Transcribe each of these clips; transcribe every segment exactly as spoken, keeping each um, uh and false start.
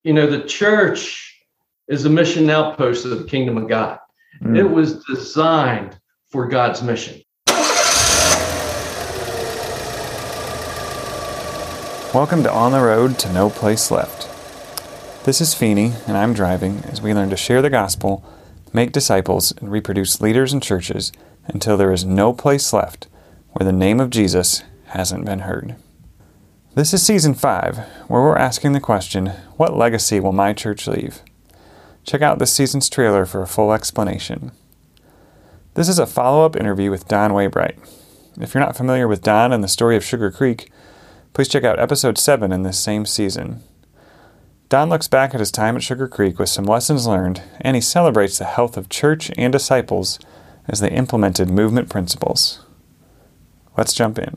You know, the church is a mission outpost of the kingdom of God. Mm. It was designed for God's mission. Welcome to On the Road to No Place Left. This is Feeney, and I'm driving as we learn to share the gospel, make disciples, and reproduce leaders and churches until there is no place left where the name of Jesus hasn't been heard. This is Season five, where we're asking the question, what legacy will my church leave? Check out this season's trailer for a full explanation. This is a follow-up interview with Don Waybright. If you're not familiar with Don and the story of Sugar Creek, please check out Episode seven in this same season. Don looks back at his time at Sugar Creek with some lessons learned, and he celebrates the health of church and disciples as they implemented movement principles. Let's jump in.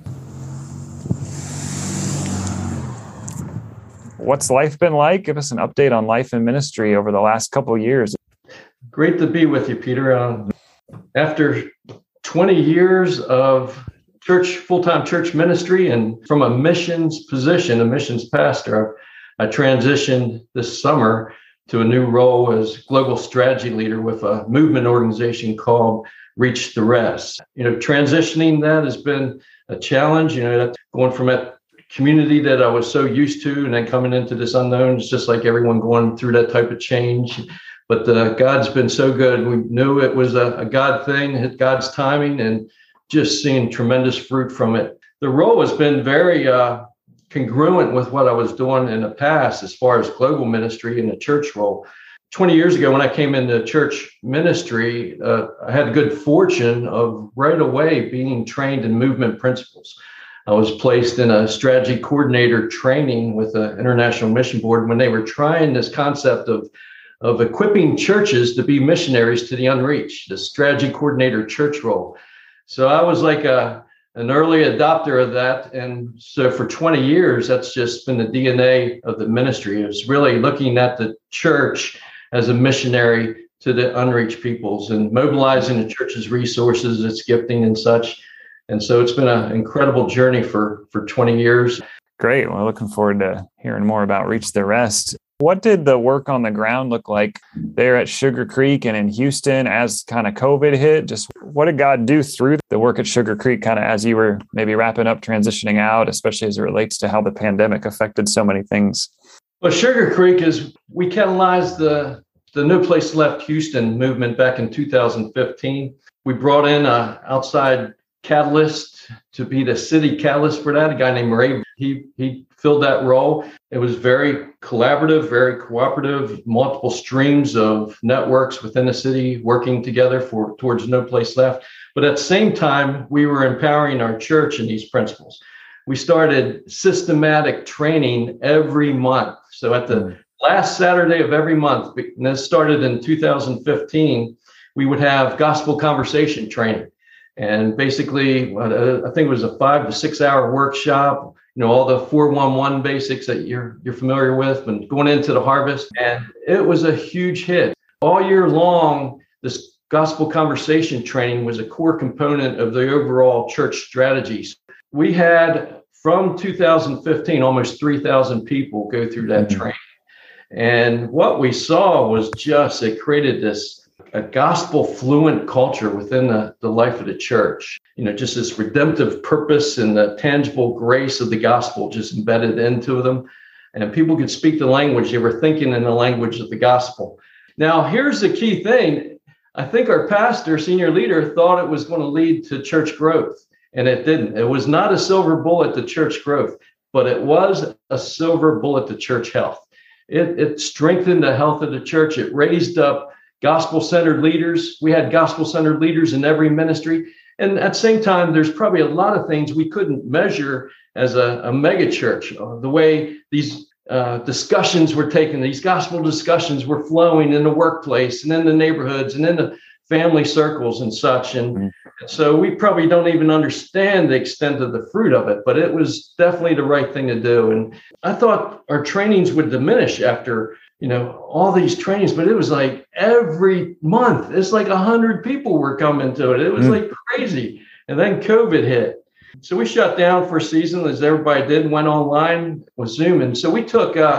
What's life been like? Give us an update on life and ministry over the last couple of years. Great to be with you, Peter. Um, after twenty years of church, full-time church ministry, and from a missions position, a missions pastor, I transitioned this summer to a new role as global strategy leader with a movement organization called Reach the Rest. You know, transitioning that has been a challenge. You know, going from that community that I was so used to, and then coming into this unknown. It's just like everyone going through that type of change. But uh, God's been so good. We knew it was a, a God thing, God's timing, and just seeing tremendous fruit from it. The role has been very uh, congruent with what I was doing in the past as far as global ministry and the church role. twenty years ago, when I came into church ministry, uh, I had the good fortune of right away being trained in movement principles. I was placed in a strategy coordinator training with the International Mission Board when they were trying this concept of, of equipping churches to be missionaries to the unreached, the strategy coordinator church role. So I was like a, an early adopter of that. And so for twenty years, that's just been the D N A of the ministry. It was really looking at the church as a missionary to the unreached peoples and mobilizing the church's resources, its gifting and such. And so it's been an incredible journey for, for twenty years. Great. Well, looking forward to hearing more about Reach the Rest. What did the work on the ground look like there at Sugar Creek and in Houston as kind of COVID hit? Just what did God do through the work at Sugar Creek kind of as you were maybe wrapping up, transitioning out, especially as it relates to how the pandemic affected so many things? Well, Sugar Creek is, we catalyzed the, the No Place Left Houston movement back in two thousand fifteen. We brought in an outside catalyst to be the city catalyst for that, a guy named Ray. He he filled that role. It was very collaborative, very cooperative, multiple streams of networks within the city working together for towards No Place Left. But at the same time, we were empowering our church in these principles. We started systematic training every month. So at the mm. last Saturday of every month, and this started in two thousand fifteen, we would have gospel conversation training. And basically, uh, I think it was a five to six hour workshop, you know, all the four one one basics that you're you're familiar with, and going into the harvest. And it was a huge hit. All year long, this gospel conversation training was a core component of the overall church strategies. We had, from two thousand fifteen, almost three thousand people go through that mm-hmm. training. And what we saw was just, it created this a gospel fluent culture within the, the life of the church. You know, just this redemptive purpose and the tangible grace of the gospel just embedded into them. And people could speak the language. They were thinking in the language of the gospel. Now, here's the key thing. I think our pastor, senior leader, thought it was going to lead to church growth, and it didn't. It was not a silver bullet to church growth, but it was a silver bullet to church health. It, it strengthened the health of the church. It raised up gospel-centered leaders. We had gospel-centered leaders in every ministry. And at the same time, there's probably a lot of things we couldn't measure as a, a mega church. Uh, the way these uh, discussions were taken, these gospel discussions were flowing in the workplace and in the neighborhoods and in the family circles and such. And, mm-hmm. and so we probably don't even understand the extent of the fruit of it, but it was definitely the right thing to do. And I thought our trainings would diminish after you know, all these trainings, but it was like every month, it's like a hundred people were coming to it. It was mm. like crazy. And then COVID hit. So we shut down for a season, as everybody did, went online with Zoom. And so we took uh,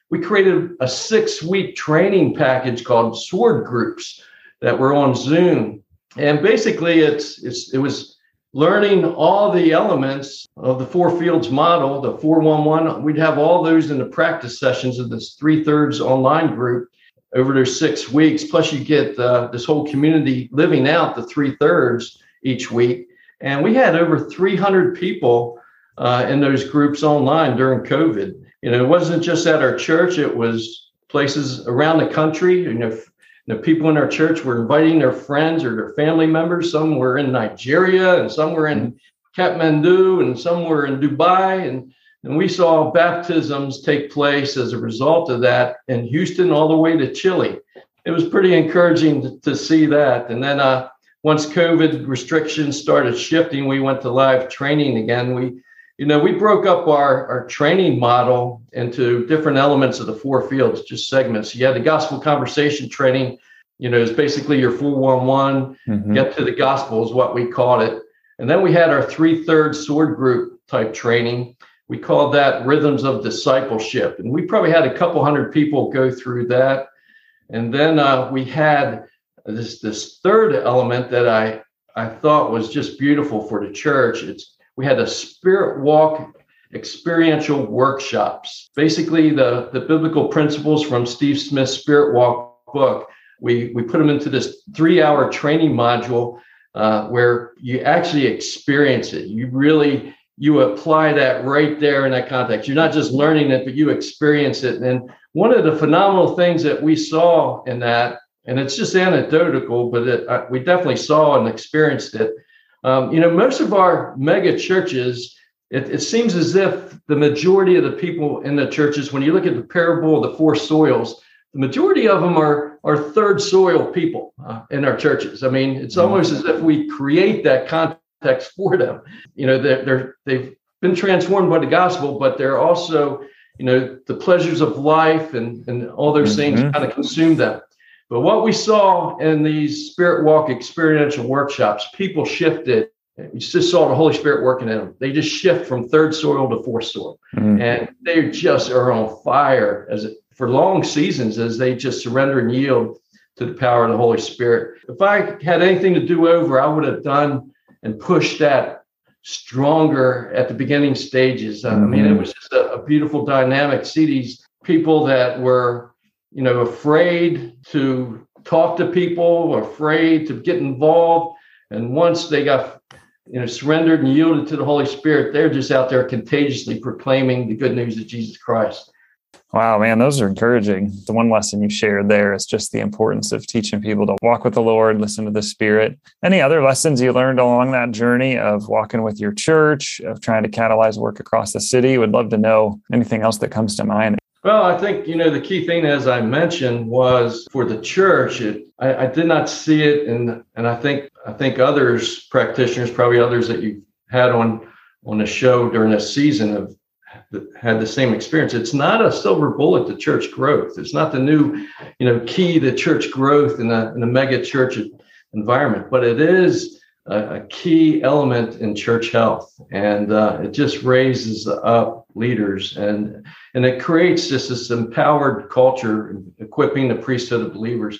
we created a six-week training package called Sword Groups that were on Zoom. And basically, it's, it's it was learning all the elements of the Four Fields model, the four one one. We'd have all those in the practice sessions of this three-thirds online group over those six weeks. Plus, you get uh, this whole community living out the three-thirds each week. And we had over three hundred people uh, in those groups online during COVID. You know, it wasn't just at our church. It was places around the country. You know, the people in our church were inviting their friends or their family members. Some were in Nigeria, and some were in Kathmandu, and some were in Dubai. And, and we saw baptisms take place as a result of that in Houston all the way to Chile. It was pretty encouraging to, to see that. And then uh, once COVID restrictions started shifting, we went to live training again. We, you know, we broke up our, our training model into different elements of the four fields, just segments. You had the gospel conversation training, you know, it's basically your four one one, mm-hmm. get to the gospel is what we called it. And then we had our three-thirds sword group type training. We called that Rhythms of Discipleship. And we probably had a couple hundred people go through that. And then uh, we had this, this third element that I, I thought was just beautiful for the church. It's We had a Spirit Walk experiential workshops. Basically, the, the biblical principles from Steve Smith's Spirit Walk book, we, we put them into this three-hour training module uh, where you actually experience it. You really, you apply that right there in that context. You're not just learning it, but you experience it. And one of the phenomenal things that we saw in that, and it's just anecdotal, but it, uh, we definitely saw and experienced it. Um, you know, most of our mega churches, it, it seems as if the majority of the people in the churches, when you look at the parable of the four soils, the majority of them are, are third soil people uh, in our churches. I mean, it's almost as if we create that context for them. You know, they're, they're, they've been transformed by the gospel, but they're also, you know, the pleasures of life and, and all those mm-hmm. things kind of consume them. But what we saw in these Spirit Walk experiential workshops, people shifted. We just saw the Holy Spirit working in them. They just shift from third soil to fourth soil. Mm-hmm. And they just are on fire as it, for long seasons as they just surrender and yield to the power of the Holy Spirit. If I had anything to do over, I would have done and pushed that stronger at the beginning stages. Mm-hmm. I mean, it was just a, a beautiful dynamic. See these people that were, you know, afraid to talk to people, afraid to get involved. And once they got, you know, surrendered and yielded to the Holy Spirit, they're just out there contagiously proclaiming the good news of Jesus Christ. Wow, man, those are encouraging. The one lesson you shared there is just the importance of teaching people to walk with the Lord, listen to the Spirit. Any other lessons you learned along that journey of walking with your church, of trying to catalyze work across the city? Would love to know anything else that comes to mind. Well, I think, you know, the key thing, as I mentioned, was for the church, it, I, I did not see it. And and I think I think others, practitioners, probably others that you've had on, on the show during this season have had the same experience. It's not a silver bullet to church growth. It's not the new, you know, key to church growth in a, in a mega church environment, but it is a, a key element in church health. And uh, it just raises up leaders and and it creates just this empowered culture, equipping the priesthood of believers.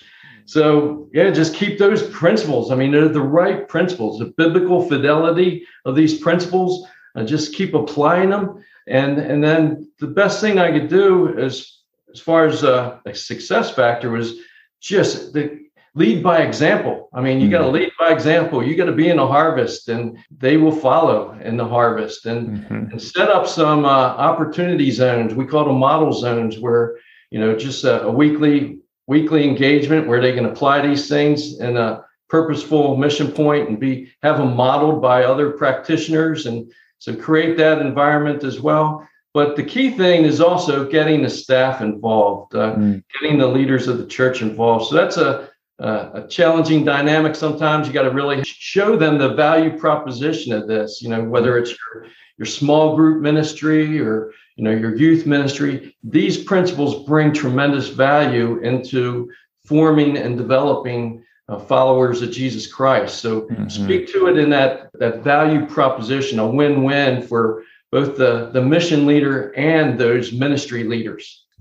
So yeah, just keep those principles. I mean, they're the right principles, the biblical fidelity of these principles, and just keep applying them. And and then the best thing I could do is, as far as uh, a success factor, was just the lead by example. I mean, you mm-hmm. got to lead by example. You got to be in the harvest, and they will follow in the harvest. And, mm-hmm. and set up some uh, opportunity zones. We call them model zones, where, you know, just a, a weekly weekly engagement where they can apply these things in a purposeful mission point and be have them modeled by other practitioners. And so create that environment as well. But the key thing is also getting the staff involved, uh, mm. getting the leaders of the church involved. So that's a, a, a challenging dynamic. Sometimes you got to really show them the value proposition of this, you know, whether it's your, your small group ministry or, you know, your youth ministry. These principles bring tremendous value into forming and developing Uh, followers of Jesus Christ. So mm-hmm. speak to it in that that value proposition, a win-win for both the, the mission leader and those ministry leaders.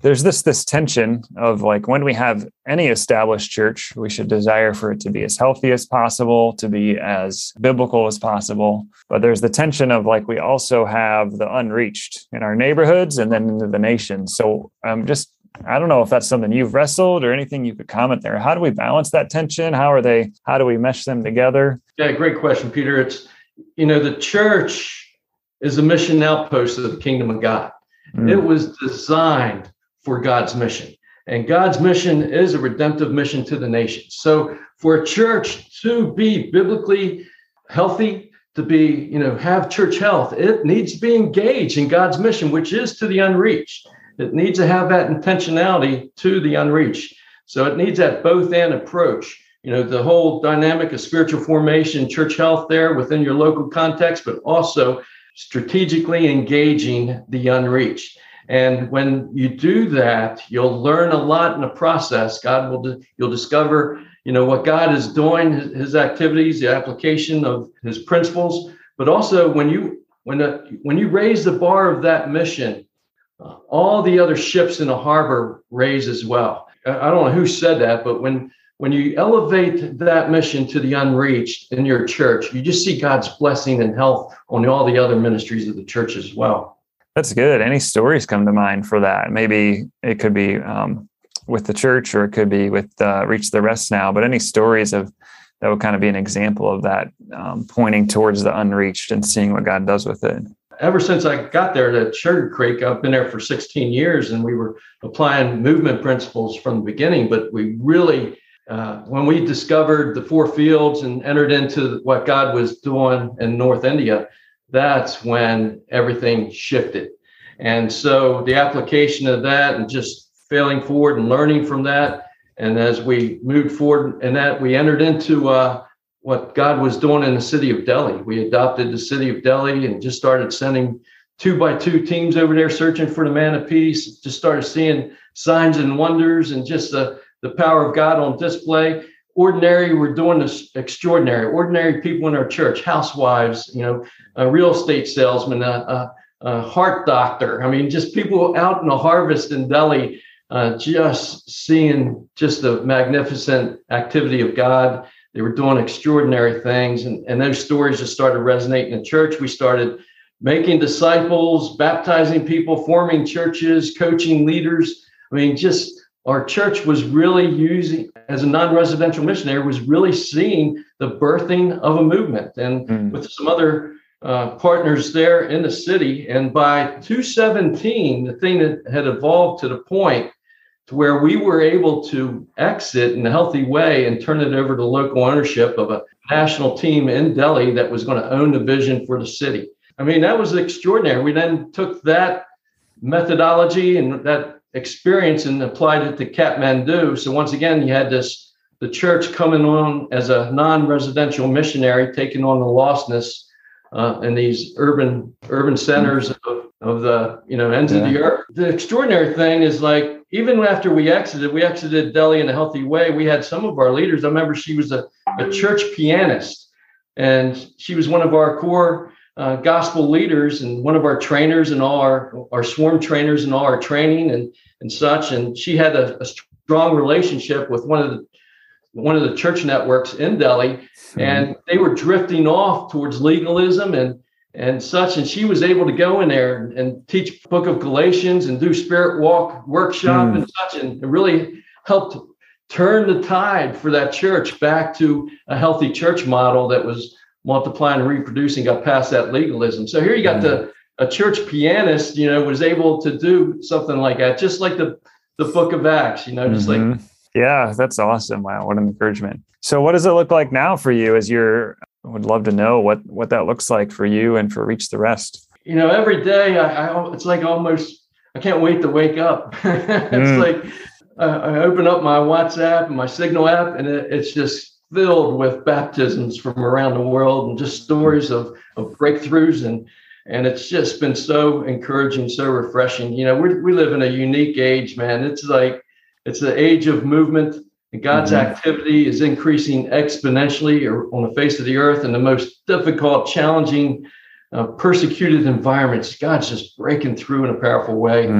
there's this this tension of like when we have any established church, we should desire for it to be as healthy as possible, to be as biblical as possible. But there's the tension of like we also have the unreached in our neighborhoods and then into the nation. So I'm just I don't know if that's something you've wrestled or anything you could comment there. How do we balance that tension? How are they, how do we mesh them together? Yeah, great question, Peter. It's, you know, the church is a mission outpost of the kingdom of God. Mm. It was designed for God's mission, and God's mission is a redemptive mission to the nation. So for a church to be biblically healthy, to be, you know, have church health, it needs to be engaged in God's mission, which is to the unreached. It needs to have that intentionality to the unreached. So it needs that both and approach, you know, the whole dynamic of spiritual formation, church health there within your local context, but also strategically engaging the unreached. And when you do that, you'll learn a lot in the process. God will, you'll discover, you know, what God is doing, his, his activities, the application of his principles. But also when you, when, the, when you raise the bar of that mission, Uh, all the other ships in the harbor raise as well. I don't know who said that, but when when you elevate that mission to the unreached in your church, you just see God's blessing and health on all the other ministries of the church as well. That's good. Any stories come to mind for that? Maybe it could be um, with the church, or it could be with uh, Reach the Rest Now, but any stories of that would kind of be an example of that, um, pointing towards the unreached and seeing what God does with it. Ever since I got there at Sugar Creek, I've been there for sixteen years, and we were applying movement principles from the beginning. But we really, uh, when we discovered the four fields and entered into what God was doing in North India, that's when everything shifted. And so the application of that and just failing forward and learning from that. And as we moved forward in that, we entered into uh, what God was doing in the city of Delhi. We adopted the city of Delhi and just started sending two by two teams over there searching for the man of peace. Just started seeing signs and wonders and just the, the power of God on display. Ordinary, we're doing this extraordinary. Ordinary people in our church, housewives, you know, a real estate salesman, a, a, a heart doctor. I mean, just people out in the harvest in Delhi, uh, just seeing just the magnificent activity of God. They were doing extraordinary things, and, and those stories just started resonating in the church. We started making disciples, baptizing people, forming churches, coaching leaders. I mean, just our church was really using, as a non-residential missionary, was really seeing the birthing of a movement, and mm. with some other uh, partners there in the city. And by two seventeen, the thing that had evolved to the point to where we were able to exit in a healthy way and turn it over to local ownership of a national team in Delhi that was going to own the vision for the city. I mean, that was extraordinary. We then took that methodology and that experience and applied it to Kathmandu. So once again, you had this, the church coming on as a non-residential missionary, taking on the lostness uh, in these urban urban centers of, of the, you know, ends yeah. of the earth. The extraordinary thing is, like, even after we exited, we exited Delhi in a healthy way. We had some of our leaders. I remember she was a, a church pianist, and she was one of our core uh, gospel leaders and one of our trainers and all our, our swarm trainers and all our training and, and such. And she had a, a strong relationship with one of the one of the church networks in Delhi, mm-hmm. and they were drifting off towards legalism and and such. And she was able to go in there and, and teach Book of Galatians and do Spirit Walk workshop mm. and such, and it really helped turn the tide for that church back to a healthy church model that was multiplying and reproducing, got past that legalism. So here you got mm. the a church pianist, you know, was able to do something like that, just like the, the Book of Acts, you know, just mm-hmm. like. Yeah, that's awesome. Wow, what an encouragement. So what does it look like now for you as you're, I would love to know what, what that looks like for you and for Reach the Rest. You know, every day, I, I it's like almost, I can't wait to wake up. It's mm. like uh, I open up my WhatsApp and my Signal app, and it, it's just filled with baptisms from around the world and just stories of, of breakthroughs. And and it's just been so encouraging, so refreshing. You know, we we live in a unique age, man. It's like, it's the age of movement, and God's mm-hmm. activity is increasing exponentially on the face of the earth. In the most difficult, challenging, uh, persecuted environments, God's just breaking through in a powerful way. Mm-hmm.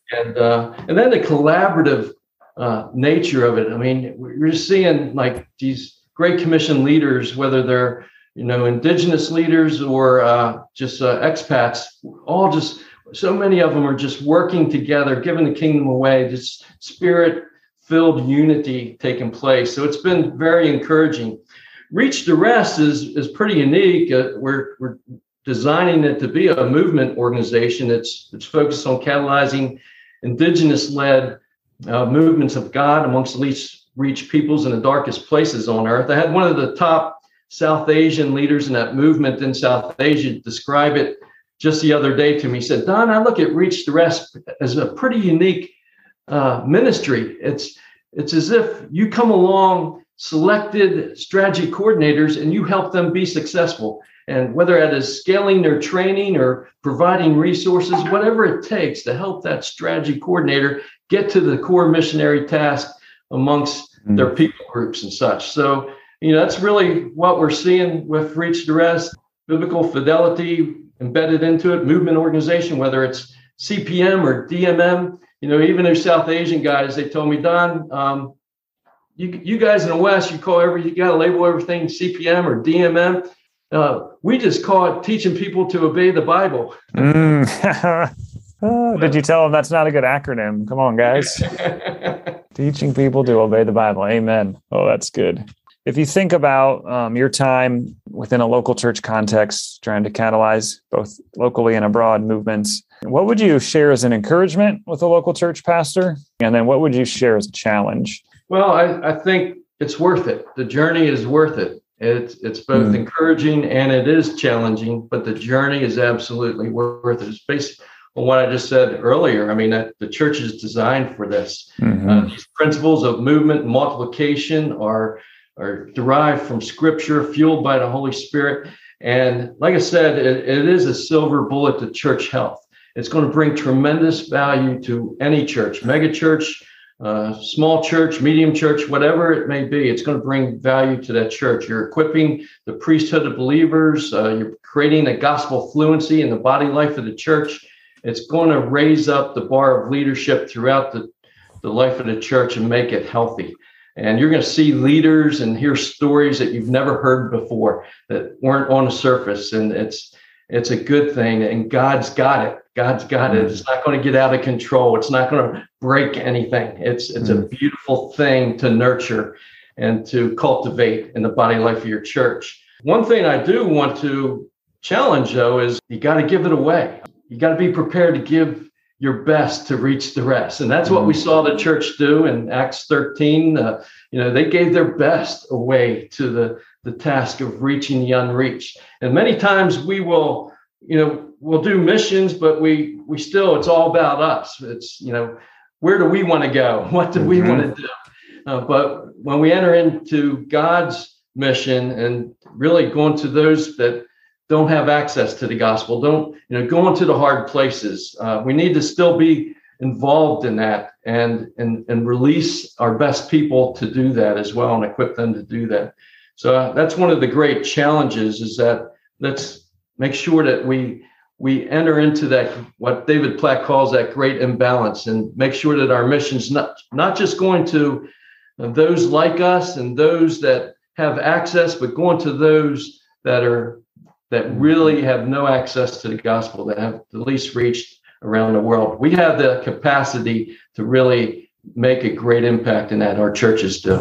And uh, and then the collaborative uh, nature of it. I mean, we're just seeing like these Great Commission leaders, whether they're, you know, indigenous leaders or uh, just uh, expats, all just, so many of them are just working together, giving the kingdom away, this spirit-filled unity taking place. So it's been very encouraging. Reach the Rest is is pretty unique. Uh, we're we're designing it to be a movement organization. It's it's focused on catalyzing indigenous-led uh, movements of God amongst the least reached peoples in the darkest places on earth. I had one of the top South Asian leaders in that movement in South Asia describe it just the other day to me. He said, Don, I look at Reach the Rest as a pretty unique uh, ministry. It's it's as if you come along selected strategy coordinators and you help them be successful. And whether that is scaling their training or providing resources, whatever it takes to help that strategy coordinator get to the core missionary task amongst mm. their people groups and such. So, you know, that's really what we're seeing with Reach the Rest, biblical fidelity embedded into it, movement organization, whether it's C P M or D M M. You know, even those South Asian guys, they told me, Don, um, you, you guys in the West, you call every, you got to label everything C P M or D M M. Uh, we just call it teaching people to obey the Bible. Mm. Oh, did you tell them that's not a good acronym? Come on, guys. Teaching people to obey the Bible. Amen. Oh, that's good. If you think about um, your time within a local church context, trying to catalyze both locally and abroad movements, what would you share as an encouragement with a local church pastor? And then what would you share as a challenge? Well, I, I think it's worth it. The journey is worth it. It's it's both mm. encouraging and it is challenging, but the journey is absolutely worth it. It's based on what I just said earlier. I mean, that the church is designed for this. Mm-hmm. Uh, these principles of movement and multiplication are, are derived from Scripture, fueled by the Holy Spirit. And like I said, it, it is a silver bullet to church health. It's going to bring tremendous value to any church, mega church, Uh, small church, medium church, whatever it may be. It's going to bring value to that church. You're equipping the priesthood of believers. Uh, you're creating a gospel fluency in the body life of the church. It's going to raise up the bar of leadership throughout the, the life of the church and make it healthy. And you're going to see leaders and hear stories that you've never heard before that weren't on the surface. And it's it's a good thing. And God's got it. God's got it. It's not going to get out of control. It's not going to break anything. It's it's a beautiful thing to nurture and to cultivate in the body life of your church. One thing I do want to challenge, though, is you got to give it away. You got to be prepared to give your best to reach the rest. And that's what we saw the church do in Acts thirteen. Uh, you know, they gave their best away to the, the task of reaching the unreached. And many times we will, you know, we'll do missions, but we we still, it's all about us. It's, you know, where do we want to go? What do we mm-hmm. want to do? Uh, but when we enter into God's mission and really going to those that don't have access to the gospel, don't, you know, going to the hard places, uh, we need to still be involved in that and, and, and release our best people to do that as well and equip them to do that. So uh, that's one of the great challenges, is that let's make sure that we we enter into that, what David Platt calls that great imbalance, and make sure that our mission's not, not just going to those like us and those that have access, but going to those that are that really have no access to the gospel, that have the least reached around the world. We have the capacity to really make a great impact in that. Our churches do.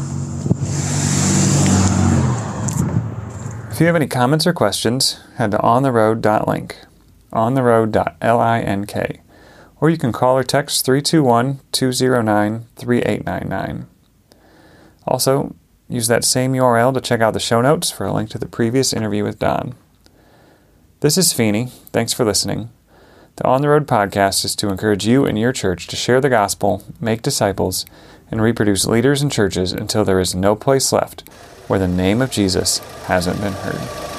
If you have any comments or questions, head to on the road dot link, on the road dot link, or you can call or text three two one, two zero nine, three eight nine nine. Also, use that same U R L to check out the show notes for a link to the previous interview with Don. This is Feeney. Thanks for listening. The On the Road podcast is to encourage you and your church to share the gospel, make disciples, and reproduce leaders and churches until there is no place left where the name of Jesus hasn't been heard.